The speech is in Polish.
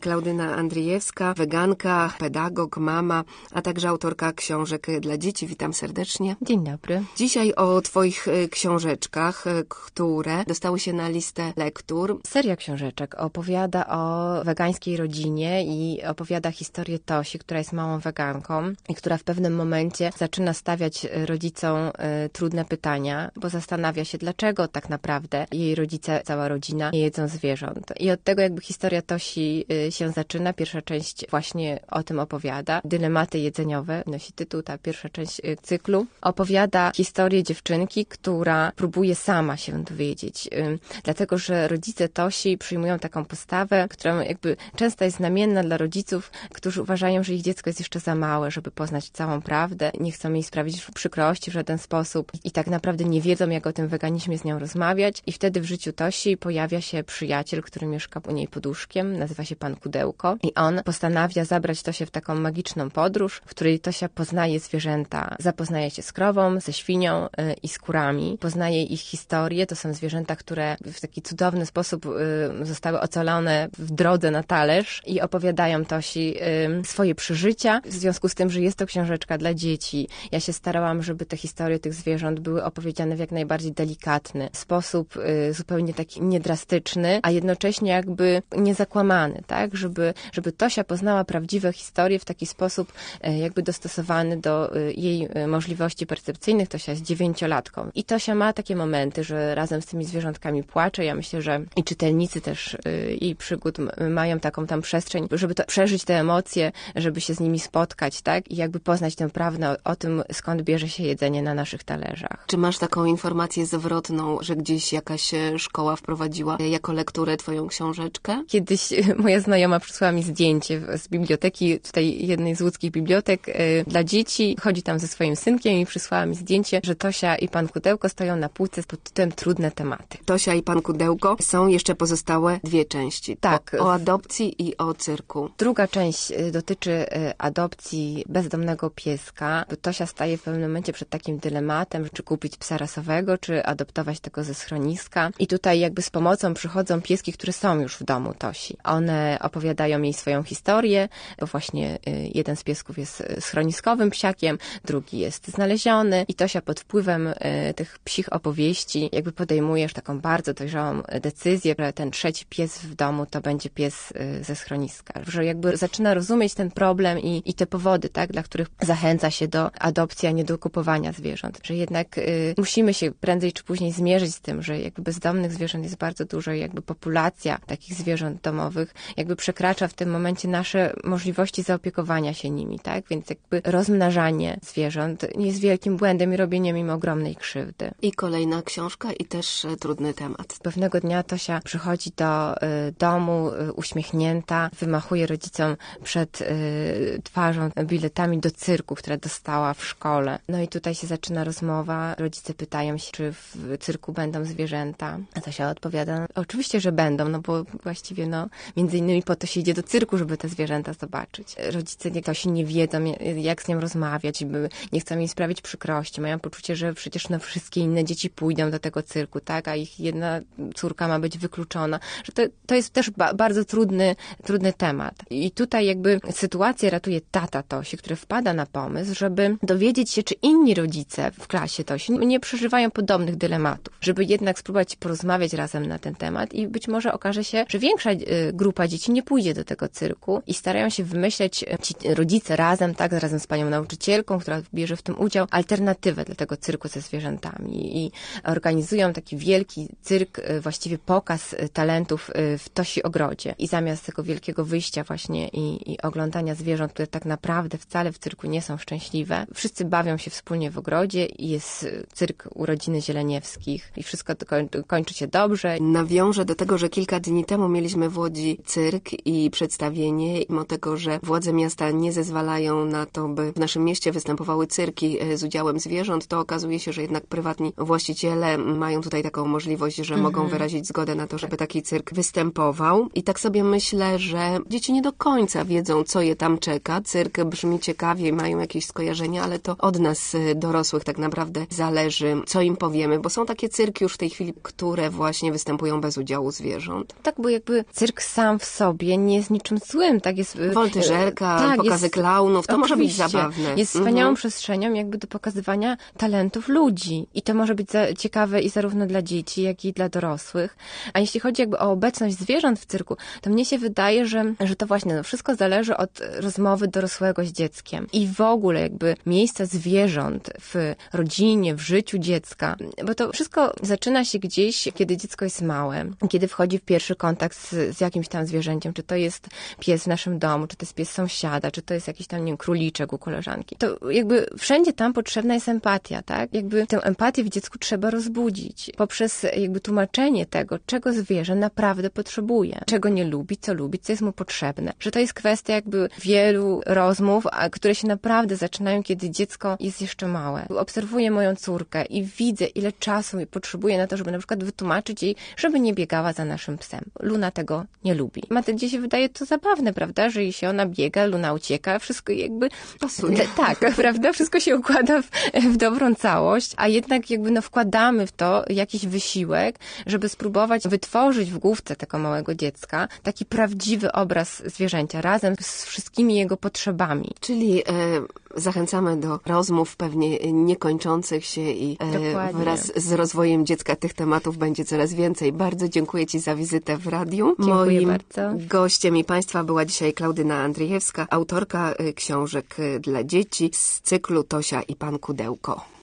Klaudyna Andrzejewska, weganka, pedagog, mama, a także autorka książek dla dzieci. Witam serdecznie. Dzień dobry. Dzisiaj o twoich książeczkach, które dostały się na listę lektur. Seria książeczek opowiada o wegańskiej rodzinie i opowiada historię Tosi, która jest małą weganką i która w pewnym momencie zaczyna stawiać rodzicom trudne pytania, bo zastanawia się, dlaczego tak naprawdę jej rodzice, cała rodzina nie jedzą zwierząt. I od tego jakby historia Tosi się zaczyna. Pierwsza część właśnie o tym opowiada. Dylematy jedzeniowe nosi tytuł, ta pierwsza część cyklu. Opowiada historię dziewczynki, która próbuje sama się dowiedzieć. Dlatego, że rodzice Tosi przyjmują taką postawę, która jakby często jest znamienna dla rodziców, którzy uważają, że ich dziecko jest jeszcze za małe, żeby poznać całą prawdę. Nie chcą jej sprawić przykrości w żaden sposób i tak naprawdę nie wiedzą, jak o tym weganizmie z nią rozmawiać. I wtedy w życiu Tosi pojawia się przyjaciel, który mieszka u niej pod łóżkiem, nazywa się pan Kudełko i on postanawia zabrać Tosię w taką magiczną podróż, w której Tosia poznaje zwierzęta. Zapoznaje się z krową, ze świnią i z kurami. Poznaje ich historię. To są zwierzęta, które w taki cudowny sposób zostały ocalone w drodze na talerz i opowiadają Tosi swoje przeżycia. W związku z tym, że jest to książeczka dla dzieci, ja się starałam, żeby te historie tych zwierząt były opowiedziane w jak najbardziej delikatny sposób, zupełnie taki niedrastyczny, a jednocześnie jakby niezakłamany, tak? Żeby Tosia poznała prawdziwe historie w taki sposób jakby dostosowany do jej możliwości percepcyjnych. Tosia jest 9-latką. I Tosia ma takie momenty, że razem z tymi zwierzątkami płacze. Ja myślę, że i czytelnicy też jej przygód mają taką tam przestrzeń, żeby to przeżyć te emocje, żeby się z nimi spotkać, tak? I jakby poznać tę prawdę o tym, skąd bierze się jedzenie na naszych talerzach. Czy masz taką informację zwrotną, że gdzieś jakaś szkoła wprowadziła jako lekturę twoją książeczkę? Kiedyś moja znajoma przysłała mi zdjęcie z biblioteki, tutaj jednej z łódzkich bibliotek dla dzieci. Chodzi tam ze swoim synkiem i przysłała mi zdjęcie, że Tosia i pan Kudełko stoją na półce pod tytułem Trudne tematy. Tosia i pan Kudełko. Są jeszcze pozostałe dwie części. Tak. O adopcji i o cyrku. Druga część dotyczy adopcji bezdomnego pieska. Tosia staje w pewnym momencie przed takim dylematem, czy kupić psa rasowego, czy adoptować tego ze schroniska. I tutaj jakby z pomocą przychodzą pieski, które są już w domu Tosi. One opowiadają jej swoją historię, bo właśnie jeden z piesków jest schroniskowym psiakiem, drugi jest znaleziony i Tosia pod wpływem tych psich opowieści jakby podejmuje już taką bardzo dojrzałą decyzję, że ten trzeci pies w domu to będzie pies ze schroniska. Że jakby zaczyna rozumieć ten problem i te powody, tak, dla których zachęca się do adopcji, a nie do kupowania zwierząt. Że jednak musimy się prędzej czy później zmierzyć z tym, że jakby bezdomnych zwierząt jest bardzo dużo i jakby populacja takich zwierząt domowych jakby przekracza w tym momencie nasze możliwości zaopiekowania się nimi, tak? Więc jakby rozmnażanie zwierząt jest wielkim błędem i robieniem im ogromnej krzywdy. I kolejna książka i też trudny temat. Pewnego dnia Tosia przychodzi do domu uśmiechnięta, wymachuje rodzicom przed twarzą biletami do cyrku, które dostała w szkole. No i tutaj się zaczyna rozmowa. Rodzice pytają się, czy w cyrku będą zwierzęta. A Tosia odpowiada, oczywiście, że będą, no bo właściwie między innymi po to się idzie do cyrku, żeby te zwierzęta zobaczyć. Rodzice Tosi nie wiedzą, jak z nią rozmawiać, nie chcą jej sprawić przykrości. Mają poczucie, że przecież wszystkie inne dzieci pójdą do tego cyrku, tak? A ich jedna córka ma być wykluczona. Że to jest też bardzo trudny temat. I tutaj jakby sytuację ratuje tata Tosi, który wpada na pomysł, żeby dowiedzieć się, czy inni rodzice w klasie Tosi nie przeżywają podobnych dylematów. Żeby jednak spróbować porozmawiać razem na ten temat i być może okaże się, że większa grupa dzieci nie pójdzie do tego cyrku i starają się wymyśleć ci rodzice razem z panią nauczycielką, która bierze w tym udział, alternatywę dla tego cyrku ze zwierzętami i organizują taki wielki cyrk, właściwie pokaz talentów w Tosi ogrodzie. I zamiast tego wielkiego wyjścia właśnie i oglądania zwierząt, które tak naprawdę wcale w cyrku nie są szczęśliwe, wszyscy bawią się wspólnie w ogrodzie i jest cyrk urodziny Zieleniewskich i wszystko kończy się dobrze. Nawiążę do tego, że kilka dni temu mieliśmy w Łodzi cyrk i przedstawienie, mimo tego, że władze miasta nie zezwalają na to, by w naszym mieście występowały cyrki z udziałem zwierząt, to okazuje się, że jednak prywatni właściciele mają tutaj taką możliwość, że mogą wyrazić zgodę na to, żeby taki cyrk występował. I tak sobie myślę, że dzieci nie do końca wiedzą, co je tam czeka. Cyrk brzmi ciekawie, mają jakieś skojarzenia, ale to od nas, dorosłych, tak naprawdę zależy, co im powiemy, bo są takie cyrki już w tej chwili, które właśnie występują bez udziału zwierząt. Tak, bo jakby cyrk sam w sobie sobie nie jest niczym złym, tak? Jest Woltyżerka, pokazy klaunów, to może być zabawne. Jest wspaniałą przestrzenią jakby do pokazywania talentów ludzi. I to może być ciekawe i zarówno dla dzieci, jak i dla dorosłych. A jeśli chodzi jakby o obecność zwierząt w cyrku, to mnie się wydaje, że to właśnie wszystko zależy od rozmowy dorosłego z dzieckiem. I w ogóle jakby miejsca zwierząt w rodzinie, w życiu dziecka. Bo to wszystko zaczyna się gdzieś, kiedy dziecko jest małe. Kiedy wchodzi w pierwszy kontakt z jakimś tam zwierzęciem. Czy to jest pies w naszym domu, czy to jest pies sąsiada, czy to jest jakiś tam, nie wiem, króliczek u koleżanki. To jakby wszędzie tam potrzebna jest empatia, tak? Jakby tę empatię w dziecku trzeba rozbudzić. Poprzez jakby tłumaczenie tego, czego zwierzę naprawdę potrzebuje. Czego nie lubi, co jest mu potrzebne. Że to jest kwestia jakby wielu rozmów, które się naprawdę zaczynają, kiedy dziecko jest jeszcze małe. Obserwuję moją córkę i widzę, ile czasu potrzebuje na to, żeby na przykład wytłumaczyć jej, żeby nie biegała za naszym psem. Luna tego nie lubi. Matyldzie się wydaje to zabawne, prawda, że jeśli ona biega, Luna ucieka, wszystko jakby pasuje. Tak, prawda, wszystko się układa w dobrą całość, a jednak jakby wkładamy w to jakiś wysiłek, żeby spróbować wytworzyć w główce tego małego dziecka taki prawdziwy obraz zwierzęcia razem z wszystkimi jego potrzebami. Czyli zachęcamy do rozmów pewnie niekończących się i wraz z rozwojem dziecka tych tematów będzie coraz więcej. Bardzo dziękuję Ci za wizytę w radiu. Dziękuję Moim bardzo. gościem i Państwa była dzisiaj Klaudyna Andrzejewska, autorka książek dla dzieci z cyklu Tosia i Pan Kudełko.